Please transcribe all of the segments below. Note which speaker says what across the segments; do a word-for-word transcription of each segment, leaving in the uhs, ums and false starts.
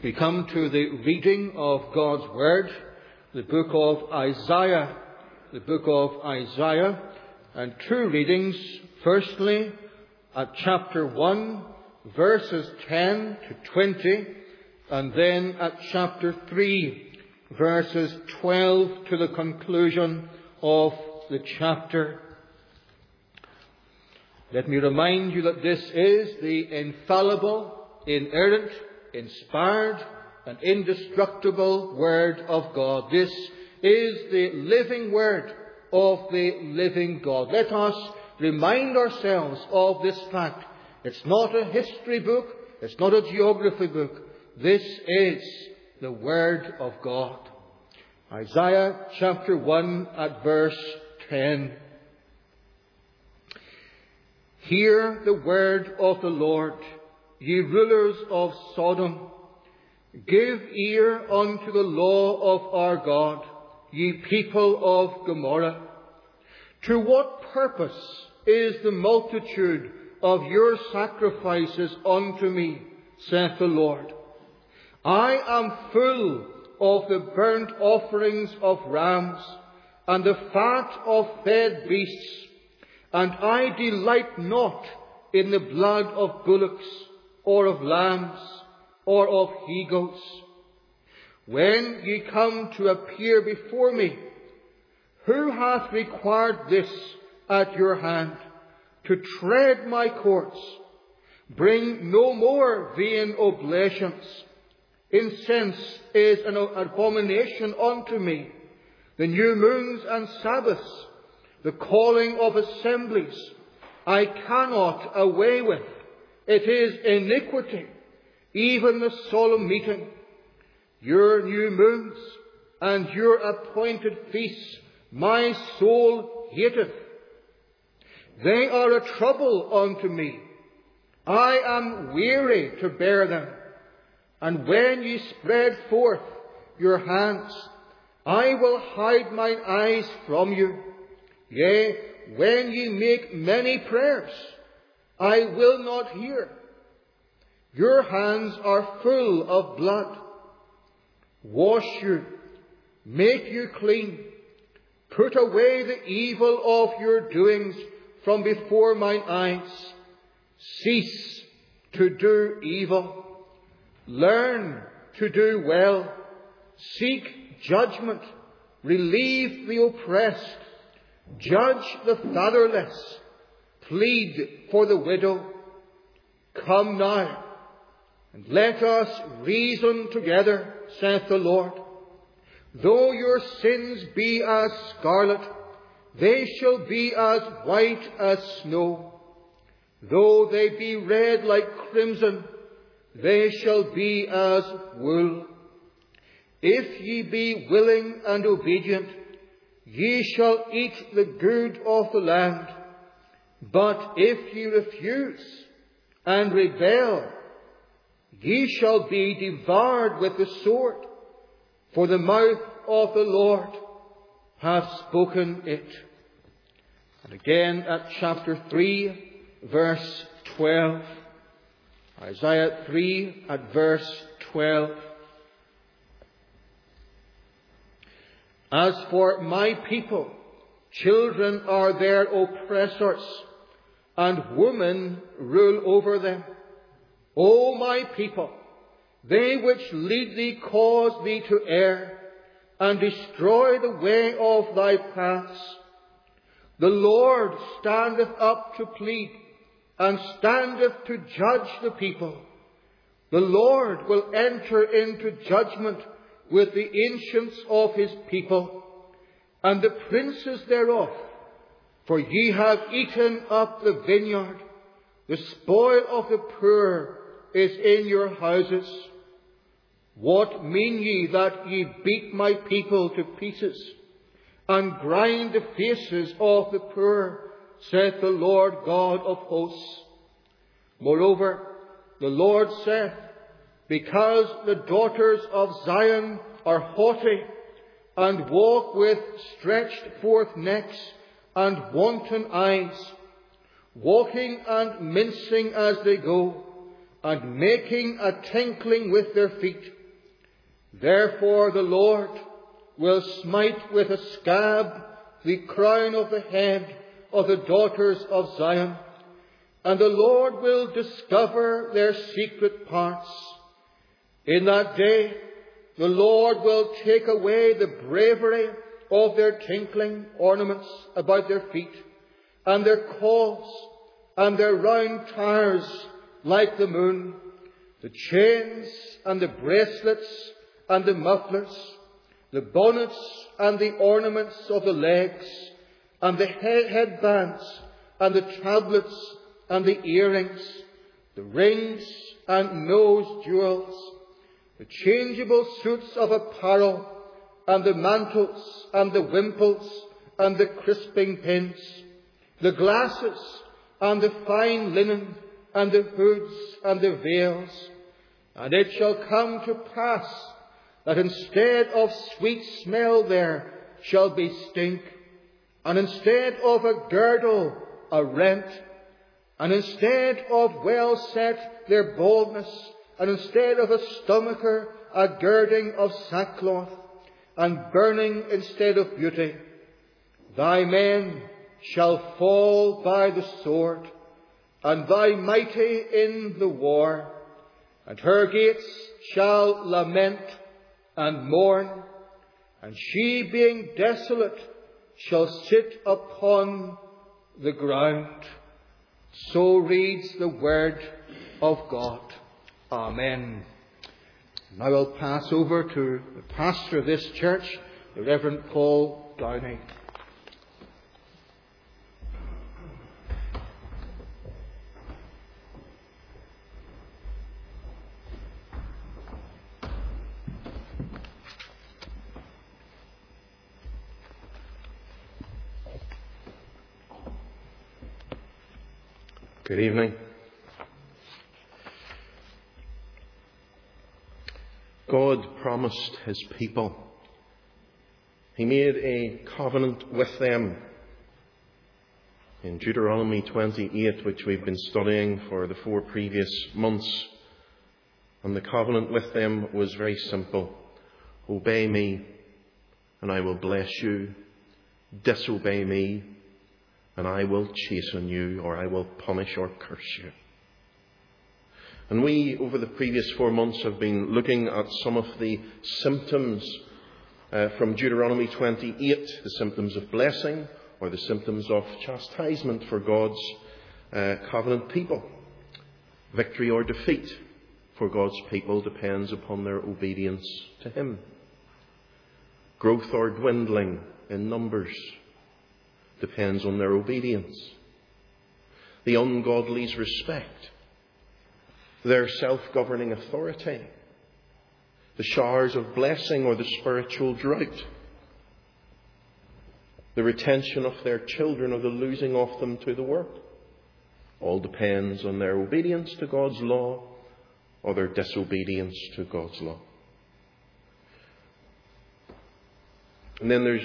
Speaker 1: We come to the reading of God's Word, the book of Isaiah, the book of Isaiah, and two readings. Firstly, at chapter one, verses ten to twenty, and then at chapter three, verses twelve to the conclusion of the chapter. Let me remind you that this is the infallible, inerrant, inspired and indestructible Word of God. This is the living Word of the living God. Let us remind ourselves of this fact. It's not a history book. It's not a geography book. This is the Word of God. Isaiah chapter one at verse ten. Hear the word of the Lord, ye rulers of Sodom. Give ear unto the law of our God, ye people of Gomorrah. To what purpose is the multitude of your sacrifices unto me, saith the Lord? I am full of the burnt offerings of rams, and the fat of fed beasts, and I delight not in the blood of bullocks, or of lambs, or of he-goats. When ye come to appear before me, who hath required this at your hand, to tread my courts? Bring no more vain oblations. Incense is an abomination unto me. The new moons and Sabbaths, the calling of assemblies, I cannot away with. It is iniquity, even the solemn meeting. Your new moons and your appointed feasts my soul hateth. They are a trouble unto me. I am weary to bear them. And when ye spread forth your hands, I will hide mine eyes from you. Yea, when ye make many prayers, I will not hear. Your hands are full of blood. Wash you, make you clean. Put away the evil of your doings from before mine eyes. Cease to do evil. Learn to do well. Seek judgment. Relieve the oppressed. Judge the fatherless. Plead for the widow. Come now, and let us reason together, saith the Lord. Though your sins be as scarlet, they shall be as white as snow. Though they be red like crimson, they shall be as wool. If ye be willing and obedient, ye shall eat the good of the land. But if ye refuse and rebel, ye shall be devoured with the sword, for the mouth of the Lord hath spoken it. And again at chapter three, verse twelve. Isaiah three at verse twelve. As for my people, children are their oppressors, and women rule over them. O my people, they which lead thee cause thee to err, and destroy the way of thy paths. The Lord standeth up to plead, and standeth to judge the people. The Lord will enter into judgment with the ancients of his people, and the princes thereof. For ye have eaten up the vineyard, the spoil of the poor is in your houses. What mean ye that ye beat my people to pieces, and grind the faces of the poor, saith the Lord God of hosts? Moreover, the Lord saith, because the daughters of Zion are haughty, and walk with stretched forth necks and wanton eyes, walking and mincing as they go, and making a tinkling with their feet. Therefore the Lord will smite with a scab the crown of the head of the daughters of Zion, and the Lord will discover their secret parts. In that day the Lord will take away the bravery of their tinkling ornaments about their feet, and their calls, and their round tires like the moon, the chains and the bracelets and the mufflers, the bonnets and the ornaments of the legs, and the head headbands and the tablets and the earrings, the rings and nose jewels, the changeable suits of apparel, and the mantles and the wimples and the crisping pins, the glasses and the fine linen and the hoods and the veils. And it shall come to pass that instead of sweet smell there shall be stink, and instead of a girdle a rent, and instead of well set their boldness, and instead of a stomacher a girding of sackcloth, and burning instead of beauty. Thy men shall fall by the sword, and thy mighty in the war, and her gates shall lament and mourn, and she being desolate shall sit upon the ground. So reads the word of God. Amen. Now I'll pass over to the pastor of this church, the Reverend Paul Downey.
Speaker 2: Good evening. God promised his people. He made a covenant with them. In Deuteronomy twenty-eight, which we've been studying for the four previous months, and the covenant with them was very simple. Obey me, and I will bless you. Disobey me, and I will chasten you, or I will punish or curse you. And we, over the previous four months, have been looking at some of the symptoms uh, from Deuteronomy twenty-eight, the symptoms of blessing, or the symptoms of chastisement for God's uh, covenant people. Victory or defeat for God's people depends upon their obedience to him. Growth or dwindling in numbers depends on their obedience. The ungodly's respect, their self-governing authority, the showers of blessing or the spiritual drought, the retention of their children or the losing of them to the world, all depends on their obedience to God's law or their disobedience to God's law. And then there's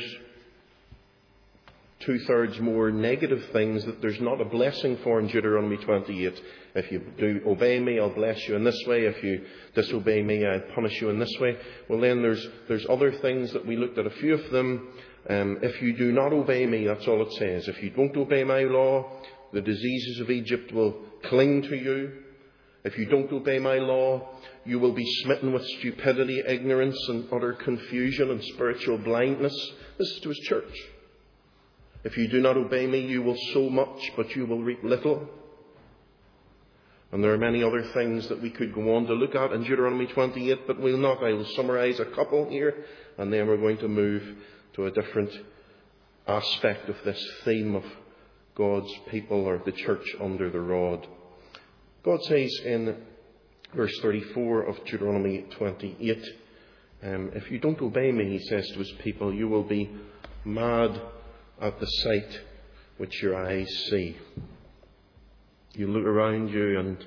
Speaker 2: two-thirds more negative things that there's not a blessing for in Deuteronomy twenty-eight. If you do obey me, I'll bless you in this way. If you disobey me, I'll punish you in this way. Well, then there's there's other things that we looked at, a few of them. Um, if you do not obey me, that's all it says. If you don't obey my law, the diseases of Egypt will cling to you. If you don't obey my law, you will be smitten with stupidity, ignorance, and utter confusion and spiritual blindness. This is to his church. If you do not obey me, you will sow much, but you will reap little. And there are many other things that we could go on to look at in Deuteronomy twenty-eight, but we'll not. I will summarise a couple here, and then we're going to move to a different aspect of this theme of God's people, or the church under the rod. God says in verse thirty-four of Deuteronomy twenty-eight, um, if you don't obey me, he says to his people, you will be mad at the sight which your eyes see. You look around you, and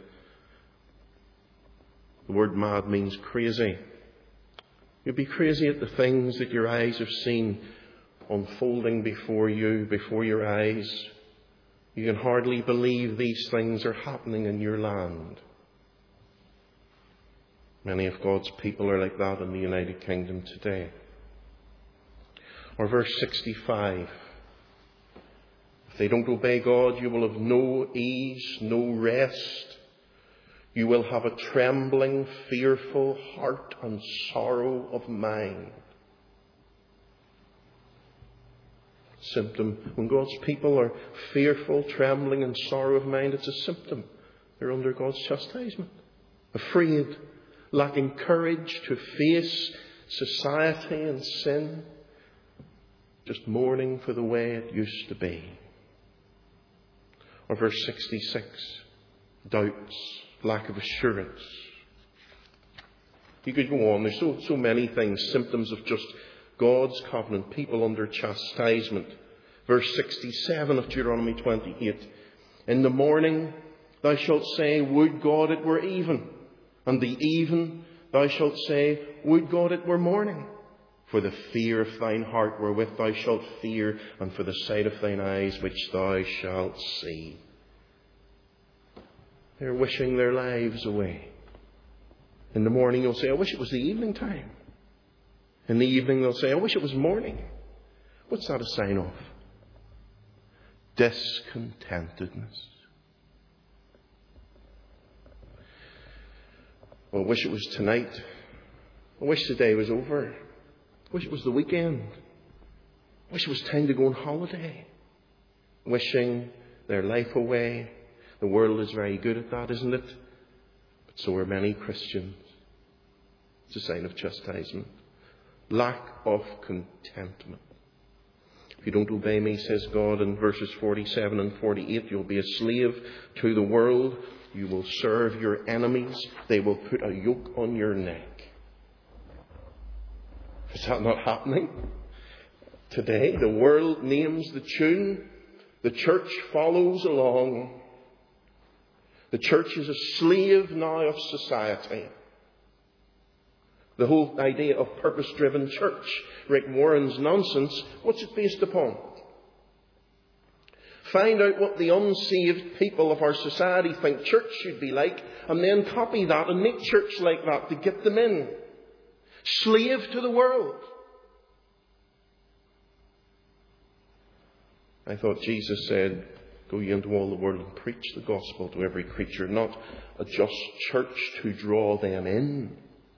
Speaker 2: the word mad means crazy. You'll be crazy at the things that your eyes have seen unfolding before you, before your eyes. You can hardly believe these things are happening in your land. Many of God's people are like that in the United Kingdom today. Or verse sixty-five. If they don't obey God, you will have no ease, no rest. You will have a trembling, fearful heart and sorrow of mind. Symptom. When God's people are fearful, trembling and sorrow of mind, it's a symptom. They're under God's chastisement. Afraid, lacking courage to face society and sin. Just mourning for the way it used to be. Or verse sixty-six. Doubts, lack of assurance. You could go on. There's so, so many things, symptoms of just God's covenant, people under chastisement. Verse sixty-seven of Deuteronomy twenty-eight. In the morning thou shalt say, would God it were even. And the even thou shalt say, would God it were morning. For the fear of thine heart wherewith thou shalt fear, and for the sight of thine eyes which thou shalt see. They're wishing their lives away. In the morning you'll say, I wish it was the evening time. In the evening they'll say, I wish it was morning. What's that a sign of? Discontentedness. Well, I wish it was tonight. I wish the day was over. I wish it was the weekend. I wish it was time to go on holiday. Wishing their life away. The world is very good at that, isn't it? But so are many Christians. It's a sign of chastisement. Lack of contentment. If you don't obey me, says God in verses forty-seven and forty-eight, you'll be a slave to the world. You will serve your enemies. They will put a yoke on your neck. Is that not happening? Today, the world names the tune. The church follows along. The church is a slave now of society. The whole idea of purpose-driven church, Rick Warren's nonsense, what's it based upon? Find out what the unsaved people of our society think church should be like, and then copy that and make church like that to get them in. Slave to the world. I thought Jesus said, go ye into all the world and preach the gospel to every creature, not a just church to draw them in.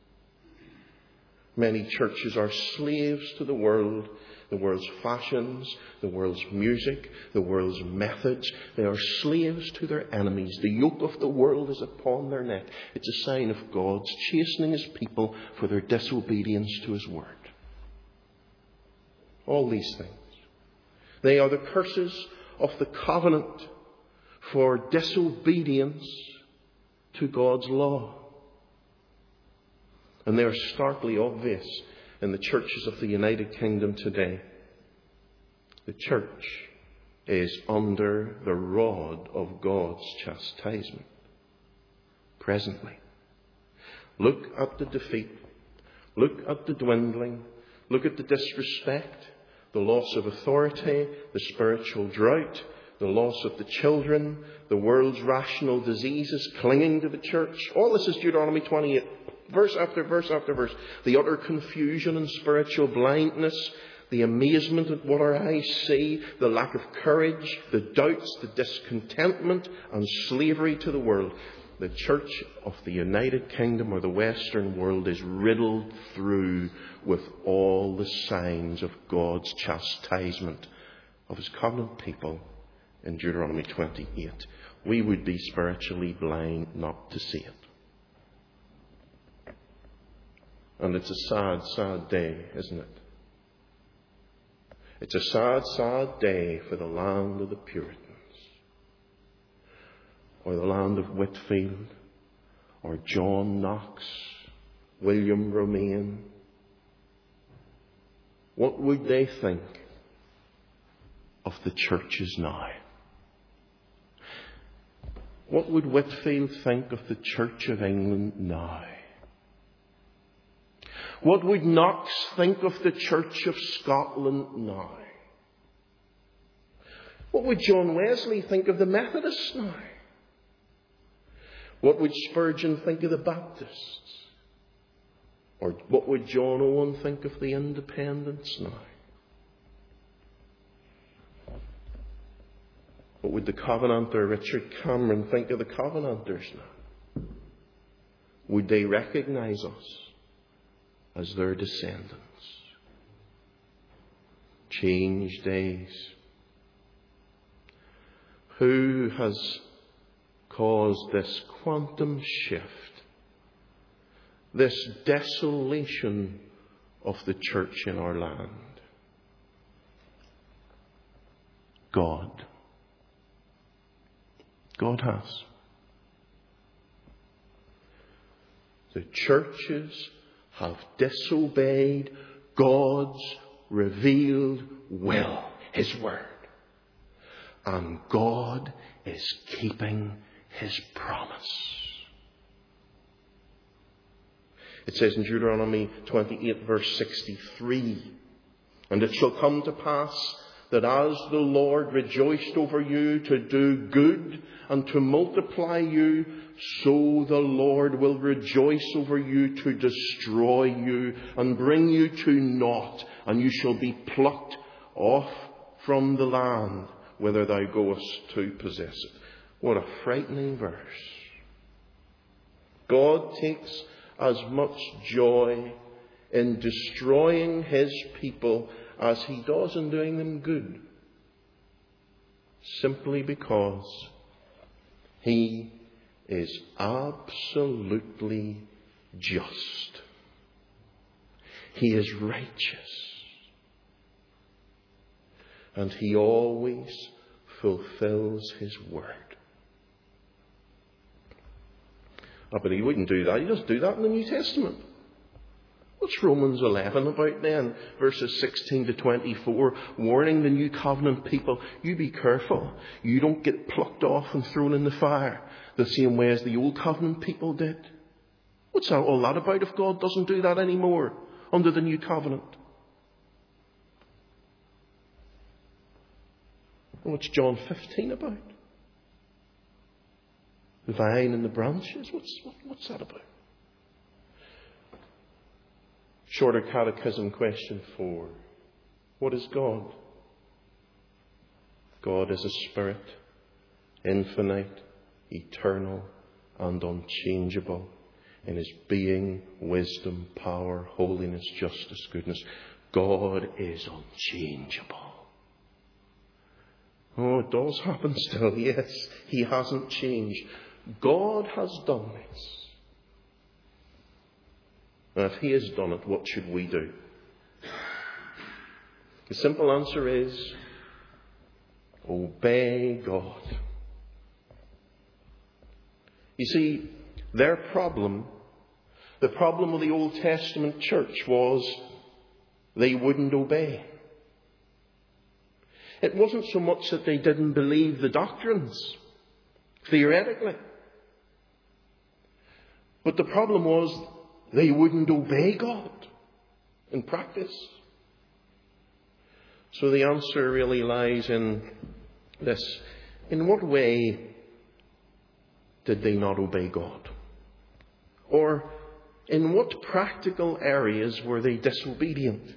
Speaker 2: Many churches are slaves to the world, the world's fashions, the world's music, the world's methods. They are slaves to their enemies. The yoke of the world is upon their neck. It's a sign of God's chastening his people for their disobedience to his word. All these things. They are the curses of the covenant for disobedience to God's law. And they are starkly obvious in the churches of the United Kingdom today. The church is under the rod of God's chastisement presently. Look at the defeat. Look at the dwindling. Look at the disrespect, the loss of authority, the spiritual drought, the loss of the children, the world's rational diseases clinging to the church. All this is Deuteronomy twenty-eight. Verse after verse after verse. The utter confusion and spiritual blindness. The amazement at what our eyes see. The lack of courage. The doubts. The discontentment and slavery to the world. The church of the United Kingdom or the Western world is riddled through with all the signs of God's chastisement of his covenant people in Deuteronomy twenty-eight. We would be spiritually blind not to see it. And it's a sad, sad day, isn't it? It's a sad, sad day for the land of the Puritans. Or the land of Whitefield. Or John Knox. William Romaine. What would they think of the churches now? What would Whitefield think of the Church of England now? What would Knox think of the Church of Scotland now? What would John Wesley think of the Methodists now? What would Spurgeon think of the Baptists? Or what would John Owen think of the independents now? What would the Covenanter Richard Cameron think of the Covenanters now? Would they recognise us as their descendants? Changed days. Who has caused this quantum shift? This desolation of the church in our land? God. God has. The churches have disobeyed God's revealed will, His word. And God is keeping His promise. It says in Deuteronomy twenty-eight, verse sixty-three, "And it shall come to pass that as the Lord rejoiced over you to do good and to multiply you, so the Lord will rejoice over you to destroy you and bring you to naught, and you shall be plucked off from the land whither thou goest to possess it." What a frightening verse. God takes as much joy in destroying His people as He does in doing them good, simply because He is absolutely just. He is righteous. And He always fulfills His word. Oh, but He wouldn't do that. He doesn't do that in the New Testament. What's Romans eleven about then? Verses sixteen to twenty-four, warning the New Covenant people, you be careful. You don't get plucked off and thrown in the fire the same way as the Old Covenant people did. What's that all that about if God doesn't do that anymore under the New Covenant? And what's John fifteen about? The vine and the branches? What's, what, what's that about? Shorter Catechism question four. What is God? God is a spirit, infinite, eternal, and unchangeable in His being, wisdom, power, holiness, justice, goodness. God is unchangeable. Oh, it does happen still, yes. He hasn't changed. God has done this. And if He has done it, what should we do? The simple answer is, obey God. You see, their problem, the problem of the Old Testament church was they wouldn't obey. It wasn't so much that they didn't believe the doctrines, theoretically. But the problem was they wouldn't obey God in practice. So the answer really lies in this. In what way did they not obey God? Or in what practical areas were they disobedient?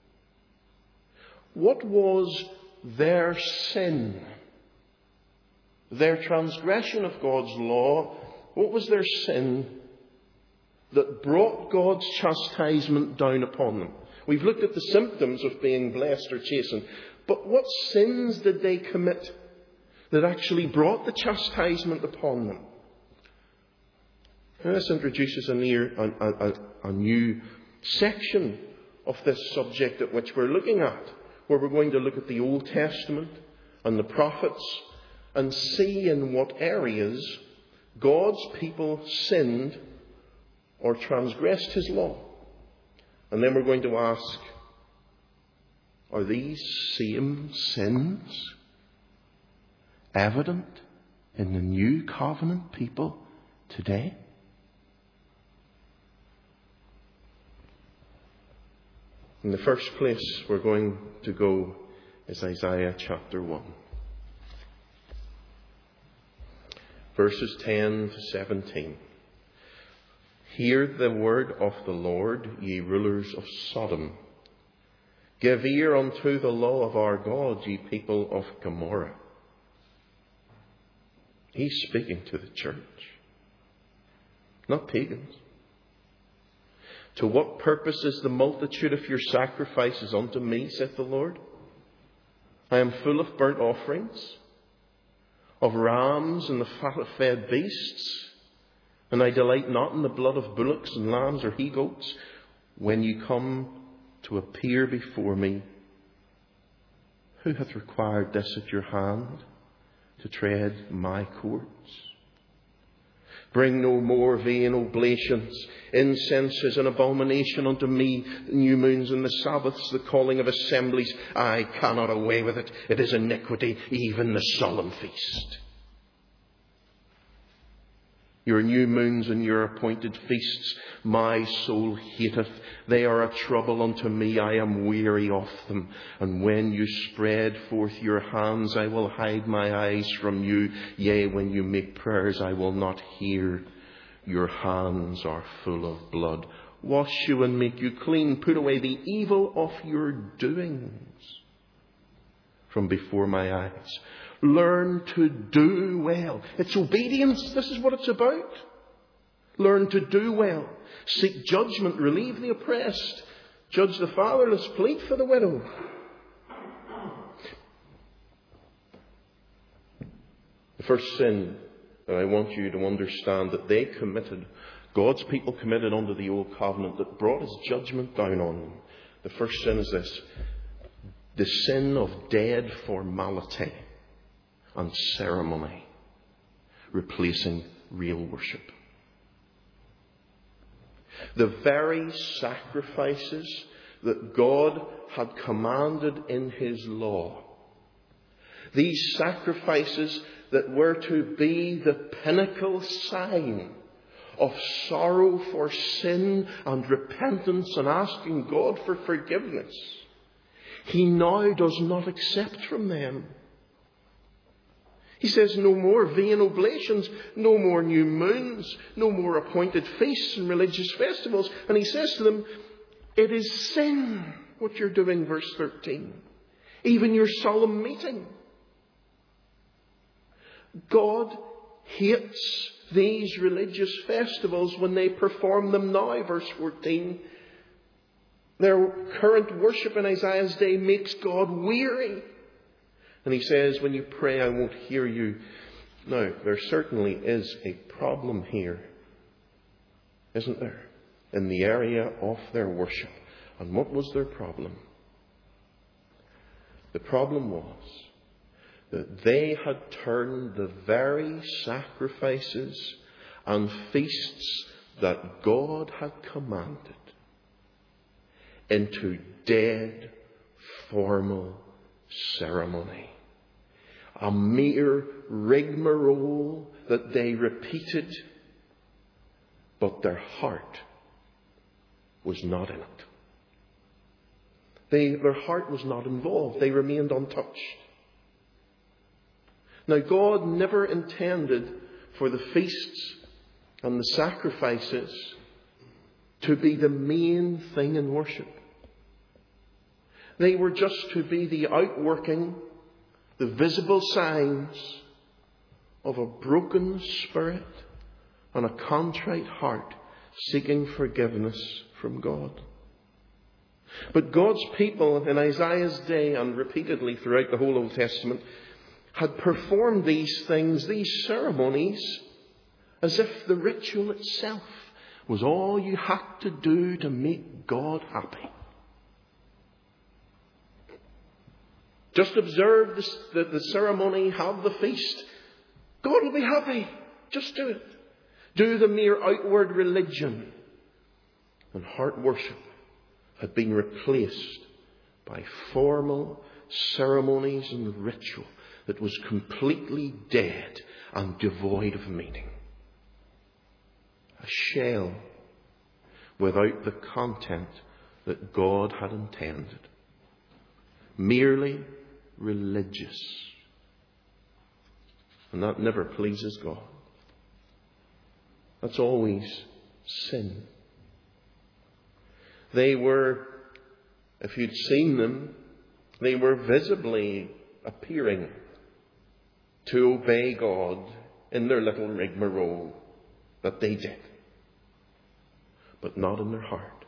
Speaker 2: What was their sin? Their transgression of God's law? What was their sin that brought God's chastisement down upon them? We've looked at the symptoms of being blessed or chastened. But what sins did they commit that actually brought the chastisement upon them? Now, this introduces a, near, a, a, a new section of this subject at which we're looking at, where we're going to look at the Old Testament and the prophets and see in what areas God's people sinned or transgressed His law. And then we're going to ask, are these same sins evident in the New Covenant people today? In the first place we're going to go is Isaiah chapter one. Verses ten to seventeen. Hear the word of the Lord, ye rulers of Sodom. Give ear unto the law of our God, ye people of Gomorrah. He's speaking to the church, not pagans. To what purpose is the multitude of your sacrifices unto me, saith the Lord? I am full of burnt offerings, of rams and the fat of fed beasts, and I delight not in the blood of bullocks and lambs or he-goats. When you come to appear before me, who hath required this at your hand, to tread my courts? Bring no more vain oblations. Incense is an abomination unto me. The new moons and the Sabbaths, the calling of assemblies, I cannot away with it. It is iniquity, even the solemn feast. Your new moons and your appointed feasts, my soul hateth. They are a trouble unto me. I am weary of them. And when you spread forth your hands, I will hide my eyes from you. Yea, when you make prayers, I will not hear. Your hands are full of blood. Wash you and make you clean. Put away the evil of your doings from before my eyes. Learn to do well. It's obedience. This is what it's about. Learn to do well. Seek judgment. Relieve the oppressed. Judge the fatherless. Plead for the widow. The first sin that I want you to understand that they committed, God's people committed under the old covenant that brought his judgment down on them. The first sin is this: the sin of dead formality and ceremony, replacing real worship. The very sacrifices that God had commanded in his law, these sacrifices that were to be the pinnacle sign of sorrow for sin and repentance and asking God for forgiveness, he now does not accept from them. He says no more vain oblations, no more new moons, no more appointed feasts and religious festivals. And he says to them, it is sin what you're doing, verse thirteen. Even your solemn meeting. God hates these religious festivals when they perform them now, verse fourteen. Their current worship in Isaiah's day makes God weary. And he says, when you pray, I won't hear you. Now, there certainly is a problem here, isn't there? In the area of their worship. And what was their problem? The problem was that they had turned the very sacrifices and feasts that God had commanded into dead, formal ceremony. A mere rigmarole that they repeated, but their heart was not in it. They, their heart was not involved. They remained untouched. Now, God never intended for the feasts and the sacrifices to be the main thing in worship. They were just to be the outworking, the visible signs of a broken spirit and a contrite heart seeking forgiveness from God. But God's people in Isaiah's day and repeatedly throughout the whole Old Testament had performed these things, these ceremonies, as if the ritual itself was all you had to do to make God happy. Just observe this, the, the ceremony, have the feast. God will be happy. Just do it. Do the mere outward religion. And heart worship had been replaced by formal ceremonies and ritual that was completely dead and devoid of meaning. A shell without the content that God had intended. Merely religious. And that never pleases God. That's always sin. They were, if you'd seen them, they were visibly appearing to obey God in their little rigmarole that they did, but not in their heart.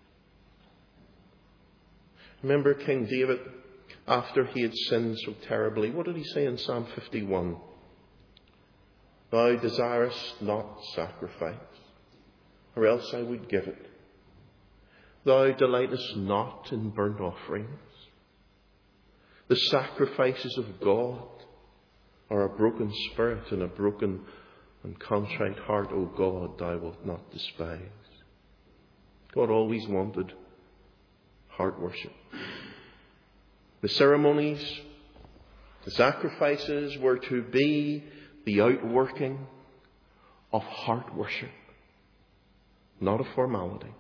Speaker 2: Remember King David, after he had sinned so terribly, what did he say in Psalm fifty-one? Thou desirest not sacrifice, or else I would give it. Thou delightest not in burnt offerings. The sacrifices of God are a broken spirit and a broken and contrite heart, O God, thou wilt not despise. God always wanted heart worship. The ceremonies, the sacrifices were to be the outworking of heart worship, not a formality.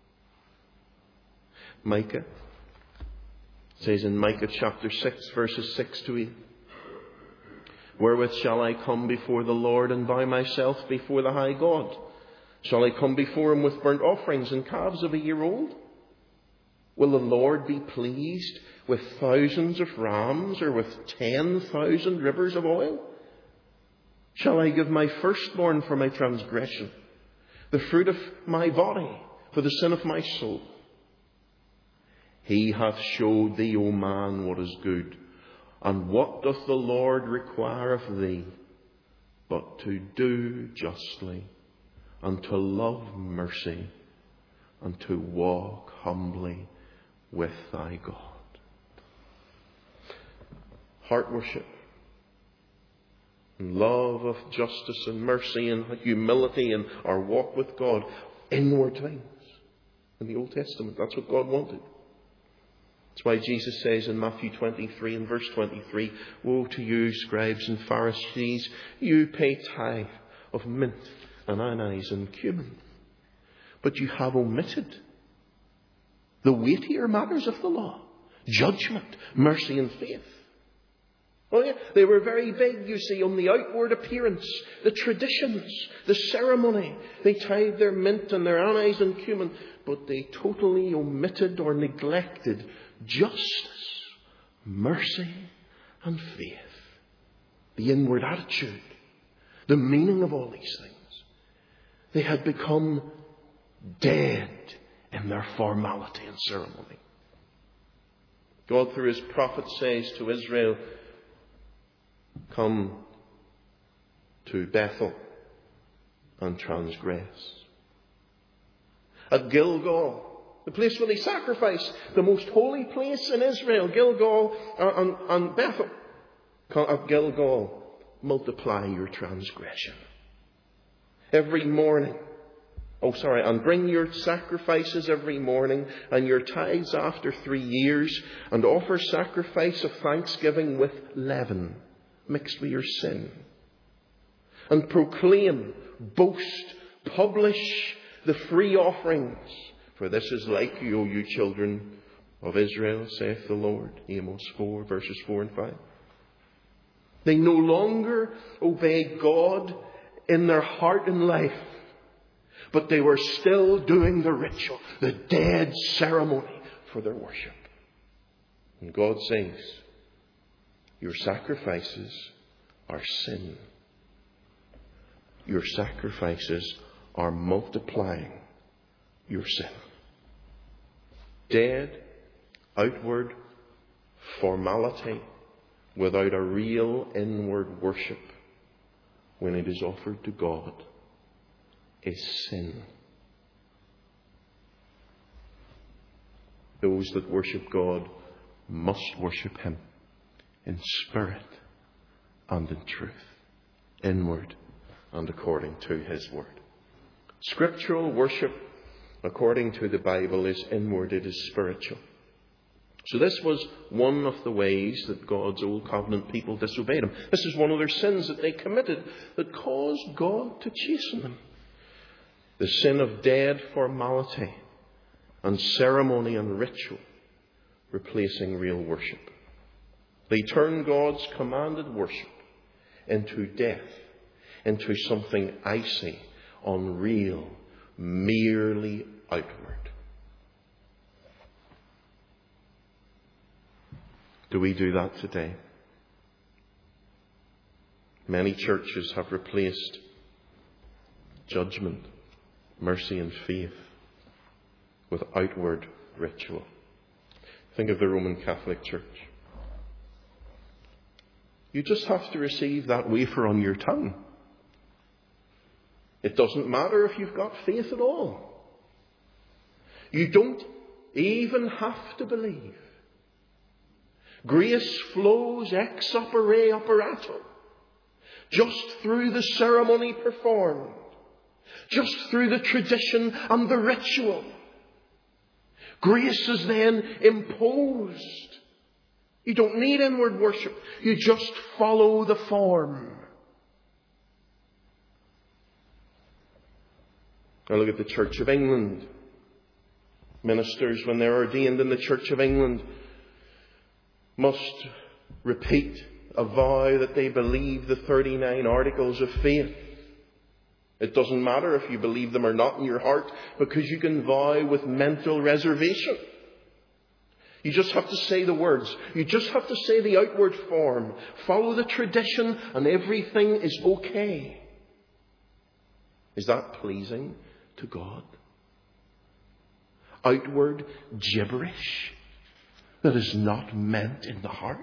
Speaker 2: Micah says in Micah chapter six, verses six to eight, wherewith shall I come before the Lord and bow myself before the high God? Shall I come before him with burnt offerings and calves of a year old? Will the Lord be pleased with thousands of rams, or with ten thousand rivers of oil? Shall I give my firstborn for my transgression, the fruit of my body for the sin of my soul? He hath showed thee, O man, what is good. And what doth the Lord require of thee, but to do justly, and to love mercy, and to walk humbly with thy God. Heart worship, and love of justice and mercy and humility and our walk with God, inward things. In the Old Testament, that's what God wanted. That's why Jesus says in Matthew twenty-three and verse twenty-three, woe to you, scribes and Pharisees, you pay tithe of mint and anise and cumin, but you have omitted the weightier matters of the law, judgment, mercy and faith. Oh yeah, they were very big, you see, on the outward appearance, the traditions, the ceremony. They tithed their mint and their anise and cumin, but they totally omitted or neglected justice, mercy and faith. The inward attitude, the meaning of all these things. They had become dead in their formality and ceremony. God, through his prophet, says to Israel, come to Bethel and transgress. At Gilgal, the place where they sacrifice, the most holy place in Israel, Gilgal and, and Bethel. At Gilgal, multiply your transgression. Every morning, oh sorry, and bring your sacrifices every morning and your tithes after three years, and offer sacrifice of thanksgiving with leaven mixed with your sin. And proclaim, boast, publish the free offerings. For this is like you, O you children of Israel, saith the Lord. Amos four, verses four and five. They no longer obey God in their heart and life, but they were still doing the ritual, the dead ceremony for their worship. And God says, your sacrifices are sin. Your sacrifices are multiplying your sin. Dead, outward formality without a real inward worship when it is offered to God is sin. Those that worship God must worship him in spirit and in truth, inward and according to his word. Scriptural worship, according to the Bible, is inward, it is spiritual. So this was one of the ways that God's old covenant people disobeyed him. This is one of their sins that they committed that caused God to chasten them. The sin of dead formality and ceremony and ritual, replacing real worship. They turned God's commanded worship into death, into something icy, unreal, merely outward. Do we do that today? Many churches have replaced judgment, mercy and faith with outward ritual. Think of the Roman Catholic Church. You just have to receive that wafer on your tongue. It doesn't matter if you've got faith at all. You don't even have to believe. Grace flows ex opere operato, just through the ceremony performed, just through the tradition and the ritual. Grace is then imposed. You don't need inward worship. You just follow the form. Now look at the Church of England. Ministers, when they're ordained in the Church of England, must repeat a vow that they believe the thirty-nine Articles of Faith. It doesn't matter if you believe them or not in your heart, because you can vow with mental reservation. You just have to say the words. You just have to say the outward form. Follow the tradition and everything is okay. Is that pleasing to God? Outward gibberish that is not meant in the heart?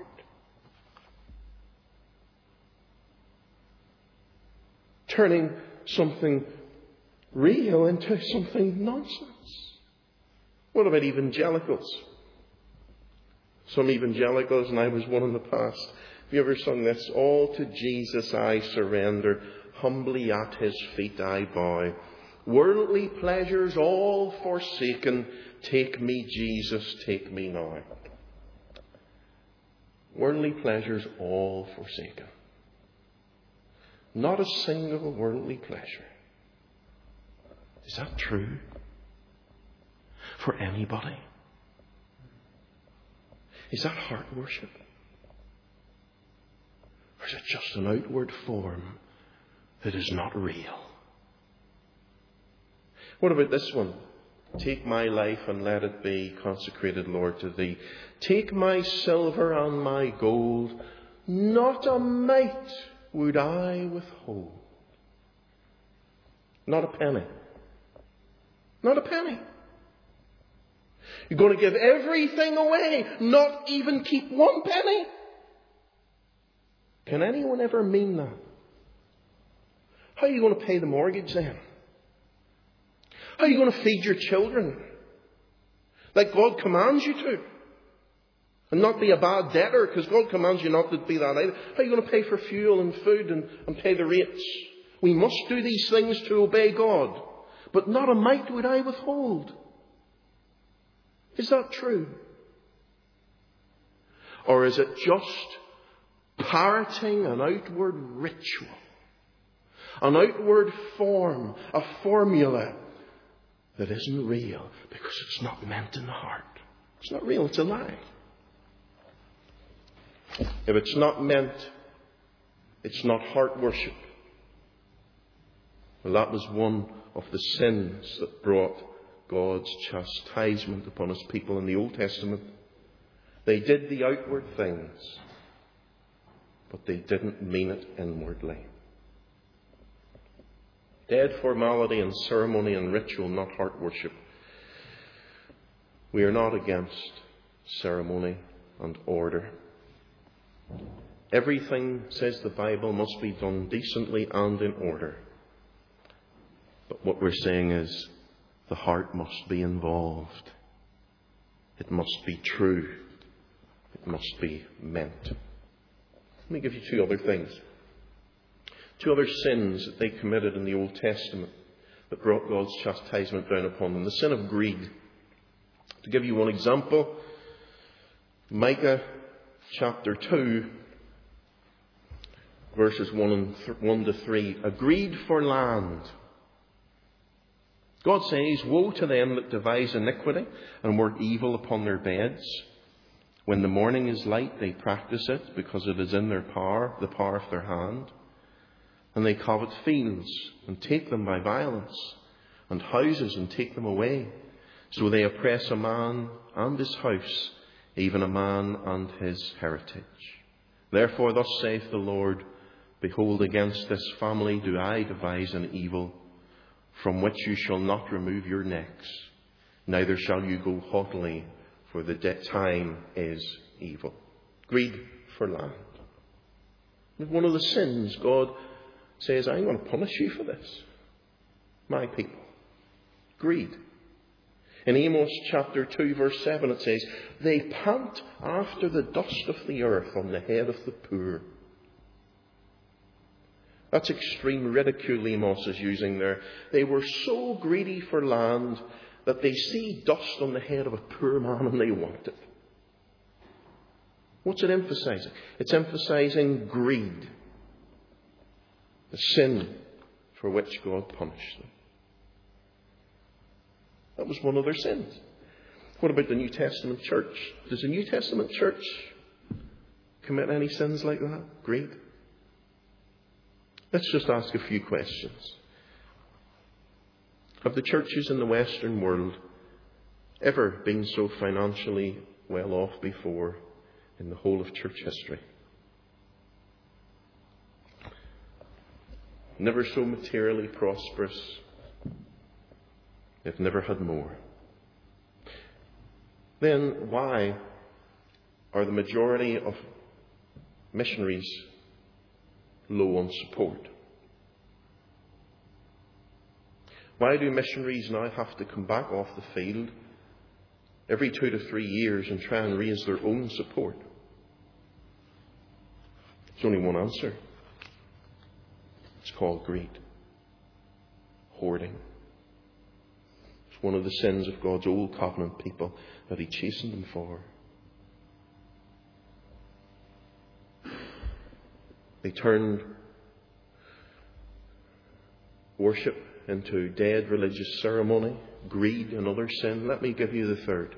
Speaker 2: Turning something real into something nonsense. What about evangelicals? Some evangelicals, and I was one in the past. Have you ever sung this? All to Jesus I surrender, humbly at his feet I bow. Worldly pleasures all forsaken, take me, Jesus, take me now. Worldly pleasures all forsaken. Not a single worldly pleasure. Is that true for anybody? Is that heart worship? Or is it just an outward form that is not real? What about this one? Take my life and let it be consecrated, Lord, to thee. Take my silver and my gold, not a mite would I withhold. Not a penny. Not a penny. You're going to give everything away, not even keep one penny. Can anyone ever mean that? How are you going to pay the mortgage then? How are you going to feed your children? Like God commands you to. And not be a bad debtor, because God commands you not to be that either. How are you going to pay for fuel and food and, and pay the rates? We must do these things to obey God. But not a mite would I withhold. Is that true? Or is it just parroting an outward ritual? An outward form, a formula that isn't real because it's not meant in the heart. It's not real, it's a lie. If it's not meant, it's not heart worship. Well, that was one of the sins that brought God's chastisement upon his people in the Old Testament. They did the outward things, but they didn't mean it inwardly. Dead formality and ceremony and ritual, not heart worship. We are not against ceremony and order. Everything, says the Bible, must be done decently and in order. But what we're saying is the heart must be involved. It must be true. It must be meant. Let me give you two other things. Two other sins that they committed in the Old Testament that brought God's chastisement down upon them. The sin of greed. To give you one example, Micah chapter two, verses one to three. A greed for land. God says, woe to them that devise iniquity and work evil upon their beds. When the morning is light, they practice it because it is in their power, the power of their hand. And they covet fields and take them by violence and houses and take them away. So they oppress a man and his house, even a man and his heritage. Therefore thus saith the Lord, behold, against this family do I devise an evil, from which you shall not remove your necks, neither shall you go haughtily, for the time is evil. Greed for land. One of the sins God says, I'm going to punish you for this, my people. Greed. In Amos chapter two verse seven it says, they pant after the dust of the earth on the head of the poor. That's extreme ridicule Amos is using there. They were so greedy for land that they see dust on the head of a poor man and they want it. What's it emphasizing? It's emphasizing greed, the sin for which God punished them. That was one of their sins. What about the New Testament church? Does the New Testament church commit any sins like that? Greed? Let's just ask a few questions. Have the churches in the Western world ever been so financially well off before in the whole of church history? Never so materially prosperous. They've never had more. Then why are the majority of missionaries low on support? Why do missionaries now have to come back off the field every two to three years and try and raise their own support? There's only one answer. It's called greed. Hoarding. It's one of the sins of God's old covenant people that He chastened them for. They turned worship into dead religious ceremony, greed, another sin. Let me give you the third.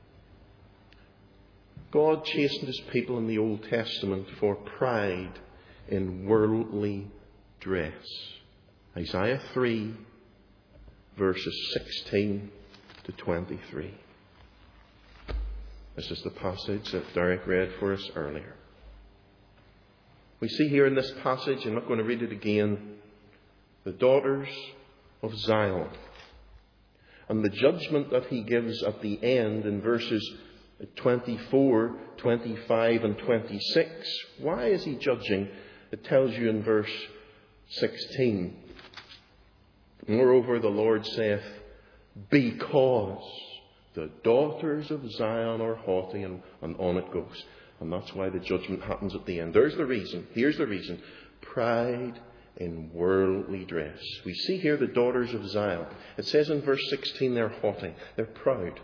Speaker 2: God chastened His people in the Old Testament for pride in worldly dress. Isaiah three, verses sixteen to twenty-three. This is the passage that Derek read for us earlier. We see here in this passage, I'm not going to read it again, the daughters of Zion. And the judgment that he gives at the end in verses twenty-four, twenty-five and twenty-six. Why is he judging? It tells you in verse sixteen. Moreover, the Lord saith, because the daughters of Zion are haughty, and, and on it goes. And that's why the judgment happens at the end. There's the reason. Here's the reason. Pride in worldly dress. We see here the daughters of Zion. It says in verse sixteen they're haughty. They're proud.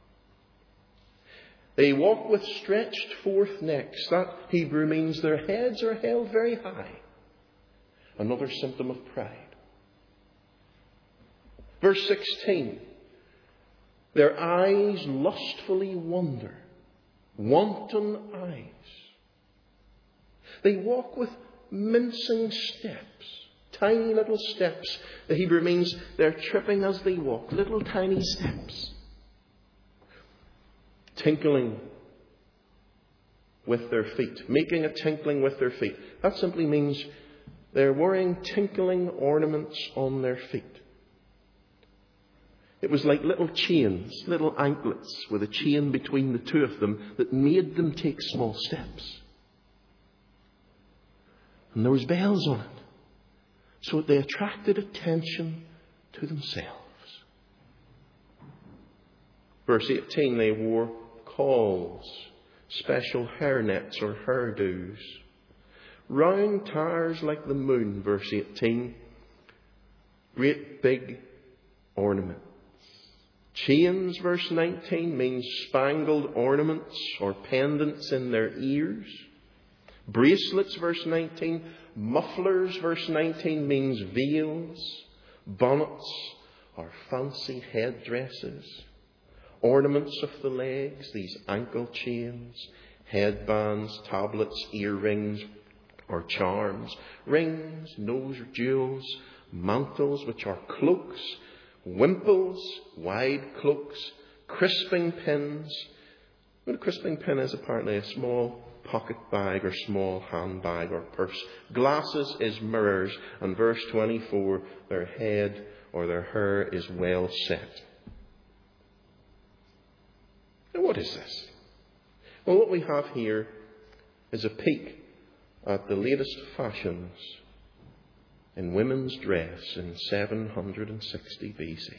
Speaker 2: They walk with stretched forth necks. That Hebrew means their heads are held very high. Another symptom of pride. Verse sixteen. Their eyes lustfully wander. Wanton eyes. They walk with mincing steps. Tiny little steps. The Hebrew means they're tripping as they walk. Little tiny steps. Tinkling with their feet. Making a tinkling with their feet. That simply means they're wearing tinkling ornaments on their feet. It was like little chains, little anklets with a chain between the two of them that made them take small steps. And there was bells on it. So they attracted attention to themselves. Verse eighteen, they wore cauls, special hairnets or hairdos. Round towers like the moon, verse eighteen. Great big ornaments. Chains, verse nineteen, means spangled ornaments or pendants in their ears. Bracelets, verse nineteen. Mufflers, verse nineteen, means veils. Bonnets or fancy headdresses. Ornaments of the legs, these ankle chains, headbands, tablets, earrings or charms. Rings, nose jewels, mantles, which are cloaks wimples, wide cloaks, crisping pins. What a crisping pin is apparently a small pocket bag or small handbag or purse. Glasses is mirrors, and verse twenty-four, their head or their hair is well set. Now what is this? Well, what we have here is a peek at the latest fashions in women's dress in seven hundred sixty B C.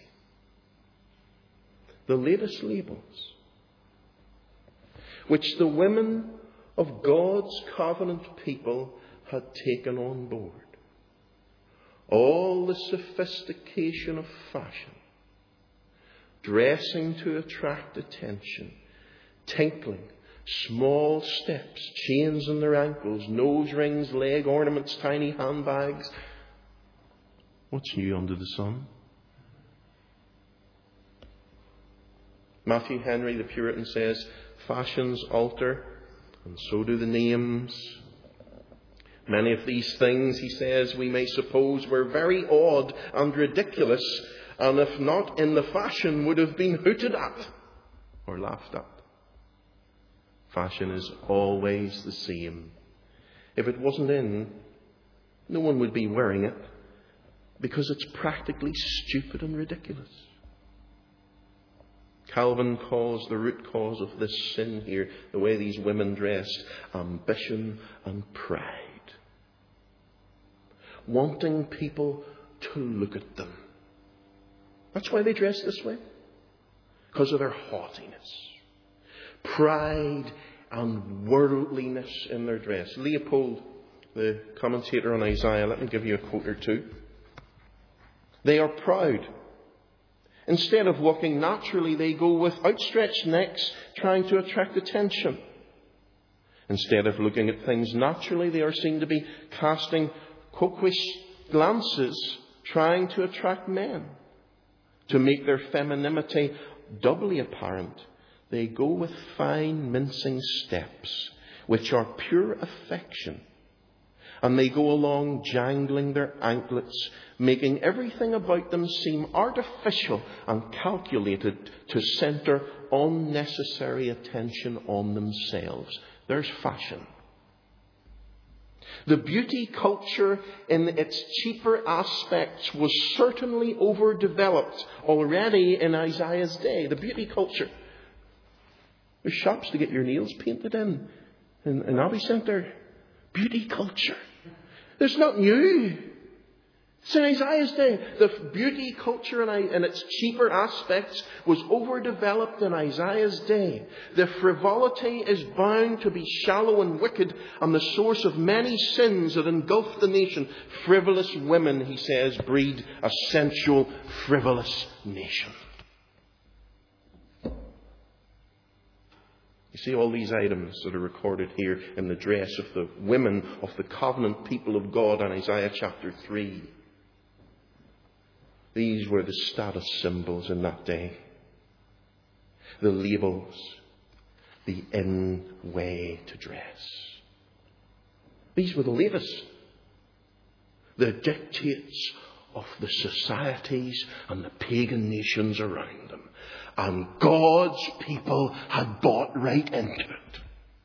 Speaker 2: The latest labels which the women of God's covenant people had taken on board. All the sophistication of fashion, dressing to attract attention, tinkling, small steps, chains on their ankles, nose rings, leg ornaments, tiny handbags. What's new under the sun? Matthew Henry, the Puritan, says, fashions alter, and so do the names. Many of these things, he says, we may suppose were very odd and ridiculous, and if not in the fashion, would have been hooted at or laughed at. Fashion is always the same. If it wasn't in, no one would be wearing it, because it's practically stupid and ridiculous. Calvin calls the root cause of this sin here, the way these women dressed, ambition and pride. Wanting people to look at them. That's why they dress this way. Because of their haughtiness. Pride and worldliness in their dress. Leopold, the commentator on Isaiah, let me give you a quote or two. They are proud. Instead of walking naturally, they go with outstretched necks, trying to attract attention. Instead of looking at things naturally, they are seen to be casting coquettish glances, trying to attract men. To make their femininity doubly apparent, they go with fine mincing steps, which are pure affection. And they go along jangling their anklets, making everything about them seem artificial and calculated to centre unnecessary attention on themselves. There's fashion. The beauty culture in its cheaper aspects was certainly overdeveloped already in Isaiah's day. The beauty culture. There's shops to get your nails painted in, in, in Abbey Centre. Beauty culture. It's not new. It's in Isaiah's day. The beauty culture in its cheaper aspects was overdeveloped in Isaiah's day. The frivolity is bound to be shallow and wicked and the source of many sins that engulf the nation. Frivolous women, he says, breed a sensual, frivolous nation. You see all these items that are recorded here in the dress of the women of the covenant people of God in Isaiah chapter three. These were the status symbols in that day. The labels. The in way to dress. These were the latest. The dictates of the societies and the pagan nations around them. And God's people had bought right into it.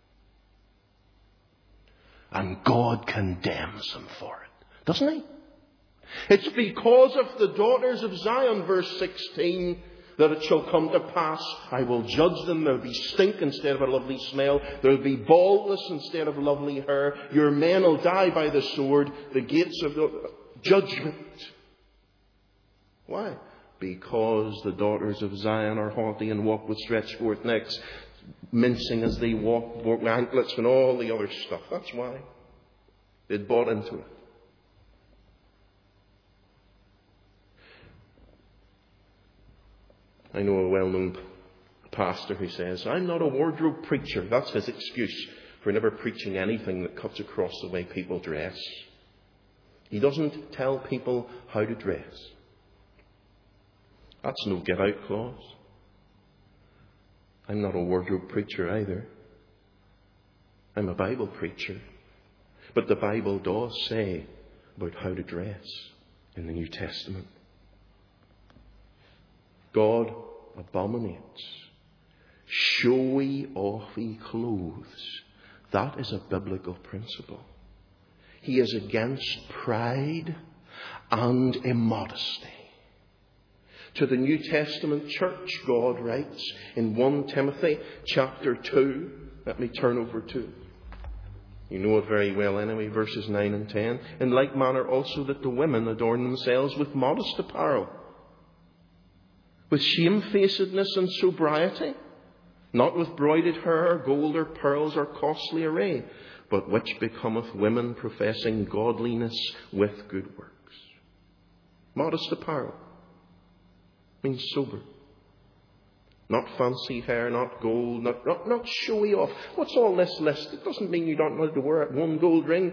Speaker 2: And God condemns them for it. Doesn't he? It's because of the daughters of Zion, verse sixteen, that it shall come to pass, I will judge them. There will be stink instead of a lovely smell. There will be baldness instead of lovely hair. Your men will die by the sword. The gates of the judgment. Why? Because the daughters of Zion are haughty and walk with stretched forth necks, mincing as they walk, walk with anklets and all the other stuff. That's why. They'd bought into it. I know a well-known pastor who says, I'm not a wardrobe preacher. That's his excuse for never preaching anything that cuts across the way people dress. He doesn't tell people how to dress. That's no get-out clause. I'm not a wardrobe preacher either. I'm a Bible preacher. But the Bible does say about how to dress in the New Testament. God abominates showy, offy clothes. That is a biblical principle. He is against pride and immodesty. To the New Testament church, God writes in First Timothy chapter two. Let me turn over to, you know it very well anyway, verses nine and ten. In like manner also that the women adorn themselves with modest apparel, with shamefacedness and sobriety, not with broided hair, or gold, or pearls, or costly array, but which becometh women professing godliness with good works. Modest apparel means sober. Not fancy hair, not gold, not, not, not showy off. What's all this list? It doesn't mean you don't need to wear one gold ring.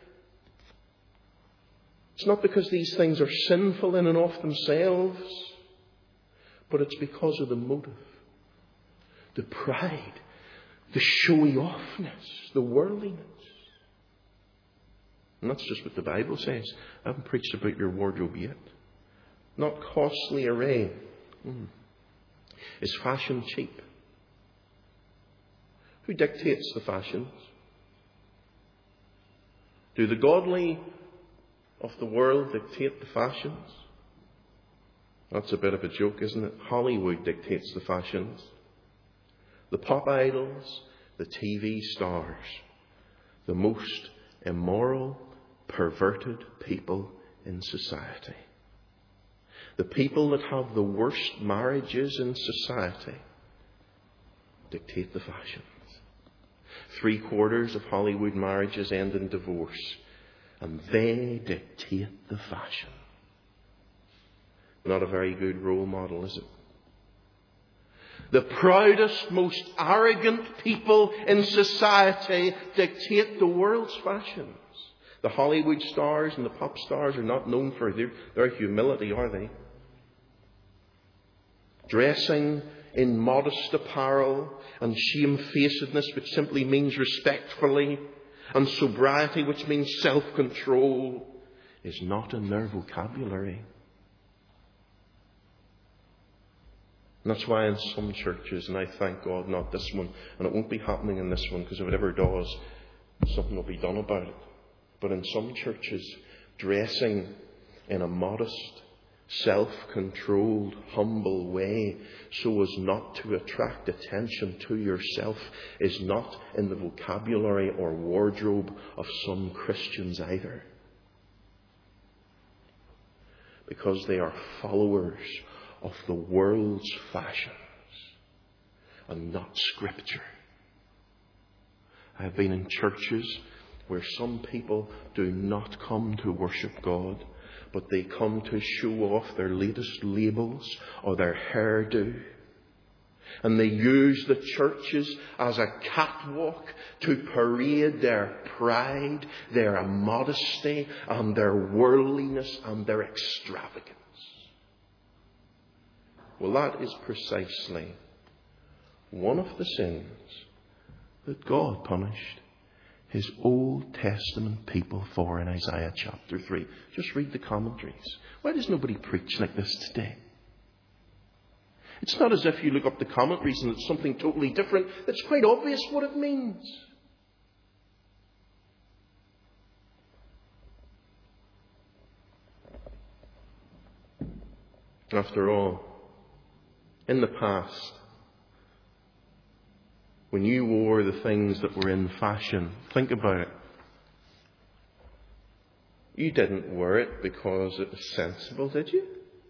Speaker 2: It's not because these things are sinful in and of themselves, but it's because of the motive, the pride, the showy offness, the worldliness. And that's just what the Bible says. I haven't preached about your wardrobe yet. Not costly array. Mm. Is fashion cheap? Who dictates the fashions? Do the godly of the world dictate the fashions? That's a bit of a joke, isn't it? Hollywood dictates the fashions. The pop idols, the T V stars, the most immoral, perverted people in society. The people that have the worst marriages in society dictate the fashions. Three quarters of Hollywood marriages end in divorce, and they dictate the fashion. Not a very good role model, is it? The proudest, most arrogant people in society dictate the world's fashions. The Hollywood stars and the pop stars are not known for their, their humility, are they? Dressing in modest apparel and shamefacedness, which simply means respectfully, and sobriety, which means self-control, is not in their vocabulary. And that's why in some churches, and I thank God not this one, and it won't be happening in this one, because if it ever does, something will be done about it. But in some churches, dressing in a modest, self-controlled, humble way so as not to attract attention to yourself is not in the vocabulary or wardrobe of some Christians either. Because they are followers of the world's fashions and not Scripture. I've been in churches where some people do not come to worship God, but they come to show off their latest labels or their hairdo. And they use the churches as a catwalk to parade their pride, their immodesty, and their worldliness and their extravagance. Well, that is precisely one of the sins that God punished His Old Testament people for in Isaiah chapter three. Just read the commentaries. Why does nobody preach like this today? It's not as if you look up the commentaries and it's something totally different. It's quite obvious what it means. After all, in the past, when you wore the things that were in fashion, think about it. You didn't wear it because it was sensible, did you?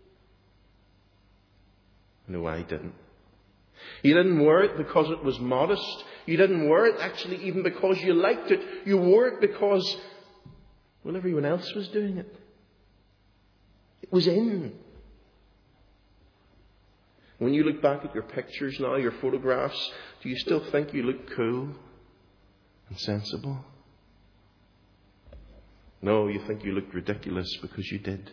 Speaker 2: No, I didn't. You didn't wear it because it was modest. You didn't wear it actually even because you liked it. You wore it because, well, everyone else was doing it. It was in. When you look back at your pictures now, your photographs, do you still think you look cool and sensible? No, you think you looked ridiculous because you did.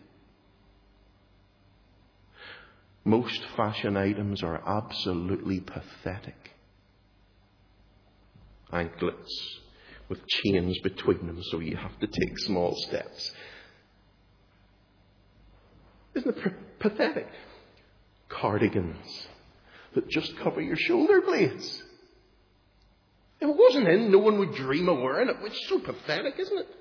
Speaker 2: Most fashion items are absolutely pathetic. Anklets with chains between them so you have to take small steps. Isn't it p- pathetic? cardigans that just cover your shoulder blades. If it wasn't in, no one would dream of wearing it, which is so pathetic, isn't it?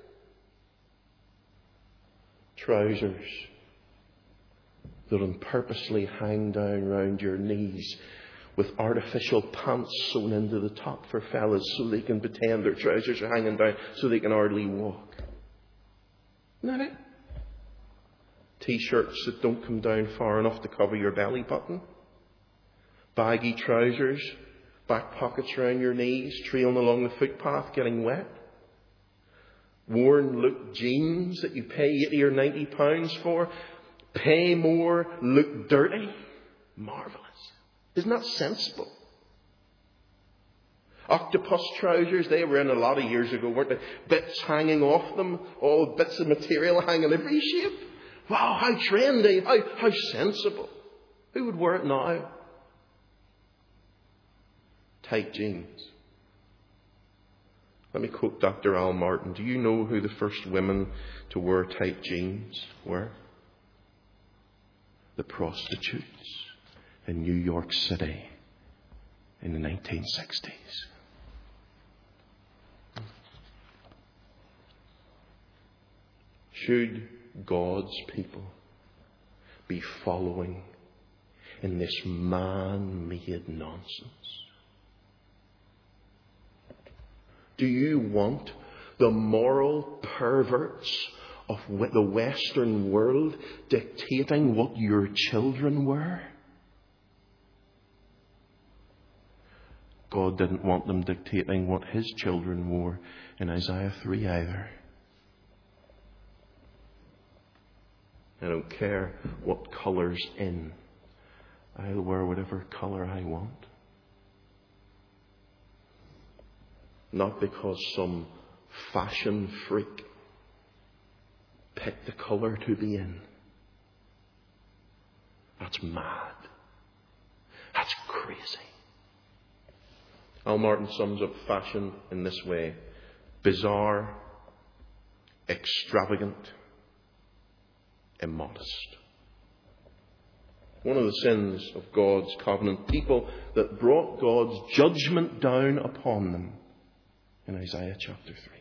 Speaker 2: Trousers that'll purposely hang down round your knees with artificial pants sewn into the top for fellas so they can pretend their trousers are hanging down so they can hardly walk. Isn't that it? T-shirts that don't come down far enough to cover your belly button. Baggy trousers, back pockets around your knees, trailing along the footpath, getting wet. Worn look jeans that you pay eighty or ninety pounds for. Pay more, look dirty. Marvellous. Isn't that sensible? Octopus trousers, they were in a lot of years ago, weren't they? Bits hanging off them, all bits of material hanging every shape. Wow, how trendy, how, how sensible. Who would wear it now? Tight jeans. Let me quote Doctor Al Martin. Do you know who the first women to wear tight jeans were? The prostitutes in New York City in the nineteen sixties. Should God's people be following in this man-made nonsense? Do you want the moral perverts of the Western world dictating what your children were? God didn't want them dictating what His children wore in Isaiah three either. I don't care what colour's in. I'll wear whatever colour I want. Not because some fashion freak picked the colour to be in. That's mad. That's crazy. Al Martin sums up fashion in this way: bizarre, extravagant, immodest. One of the sins of God's covenant people that brought God's judgment down upon them in Isaiah chapter three.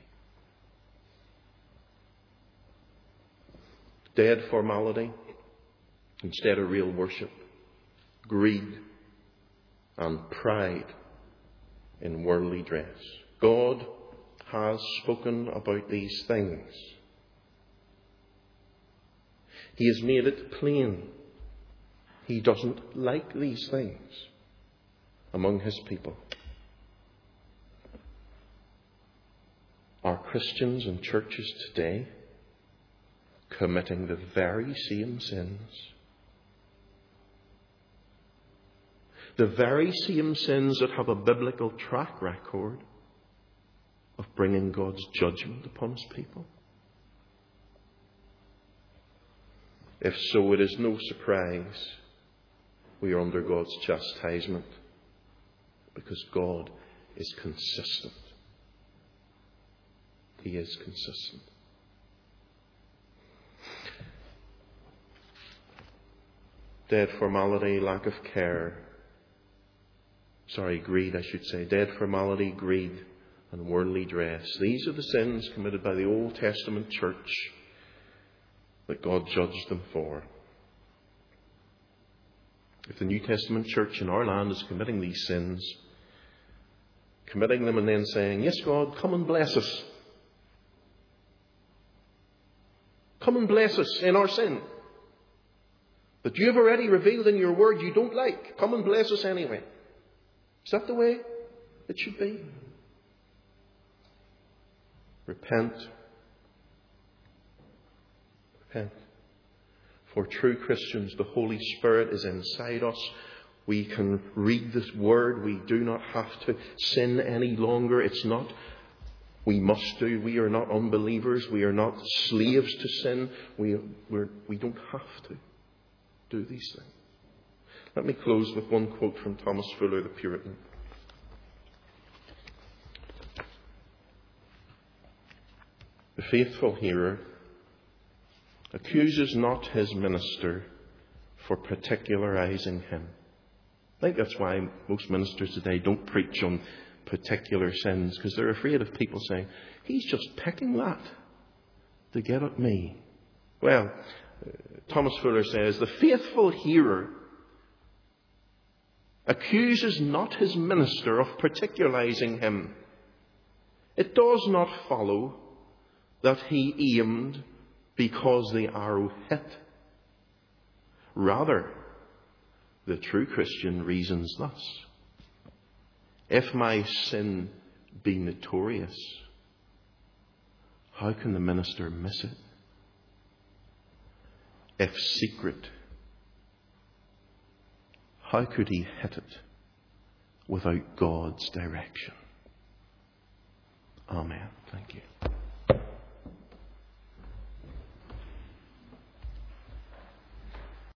Speaker 2: Dead formality instead of real worship. Greed and pride in worldly dress. God has spoken about these things. He has made it plain. He doesn't like these things among His people. Are Christians and churches today committing the very same sins? The very same sins that have a biblical track record of bringing God's judgment upon His people? If so, it is no surprise we are under God's chastisement, because God is consistent. He is consistent. Dead formality, lack of care. Sorry, greed, I should say. Dead formality, greed, and worldly dress. These are the sins committed by the Old Testament church that God judged them for. If the New Testament church in our land is committing these sins, committing them and then saying, yes, God, come and bless us. Come and bless us in our sin that you have already revealed in your word you don't like. Come and bless us anyway. Is that the way it should be? Repent. Repent. For true Christians, the Holy Spirit is inside us. We can read this word. We do not have to sin any longer. It's not we must do. We are not unbelievers. We are not slaves to sin. We, we're, we don't have to do these things. Let me close with one quote from Thomas Fuller, the Puritan. The faithful hearer accuses not his minister for particularizing him. I think that's why most ministers today don't preach on particular sins, because they're afraid of people saying, he's just picking that to get at me. Well, Thomas Fuller says, the faithful hearer accuses not his minister of particularizing him. It does not follow that he aimed because the arrow hit. Rather, the true Christian reasons thus: if my sin be notorious, how can the minister miss it? If secret, how could he hit it without God's direction? Amen. Thank you.